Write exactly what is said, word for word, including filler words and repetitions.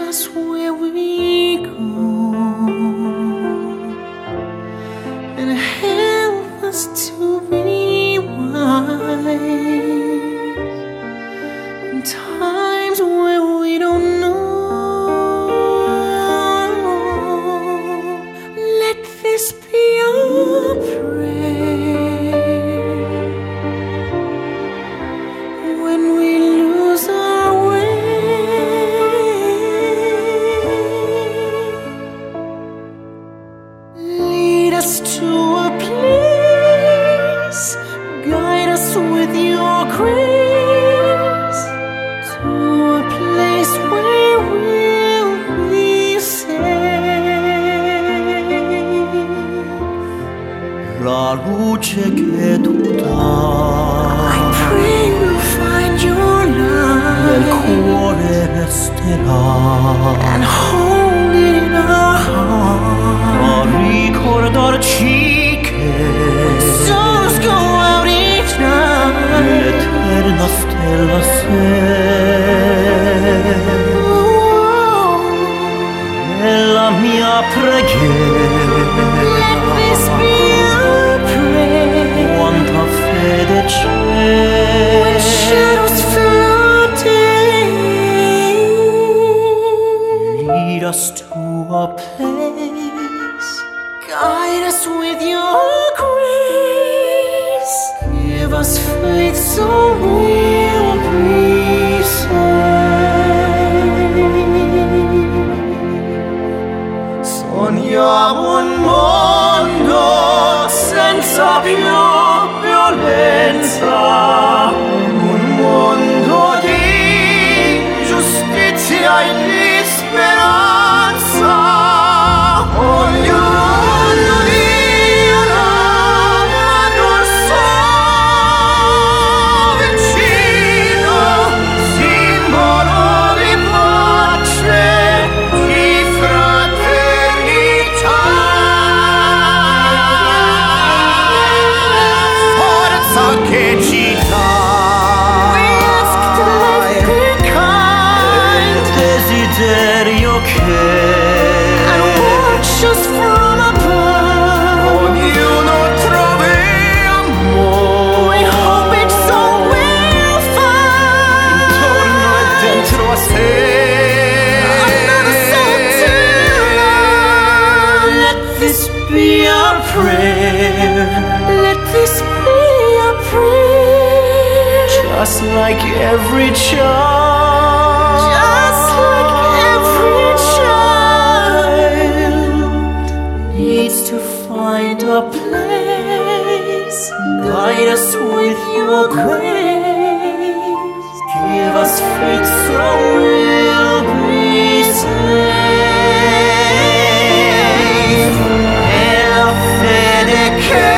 us where we go and help us to be wise in times where we don't know. Let this be our prayer when we lose our way. Lead us to a place, guide us with your grace, to a place where we'll be safe. La luce che tu dai, I pray we'll find your nel light cuore resterà, and hold it in our heart. a ricordarci che Stars go out each night. l'eterna stella sei. È la mia preghiera, Let this be our prayer quanta fede when c'è. shadows fill our days. Lead us to a place, Guide us with your grace. Give us faith so we'll be safe. sogniamo un mondo senza più violenza, un mondo di giustizia e di speranza. Ognuno dirà ad vicino, simbolo di pace, di fraternità. Forza che ci dai, il desiderio che And watch us from above. ognuno trovi amore We hope it's all we'll find. intorno e dentro a sé. Another soul to love. Let this be our prayer. Let this be our prayer. Just like every child, Just like every child needs to find a place. Guide us with your grace. Give us faith so we'll be safe. E la fede che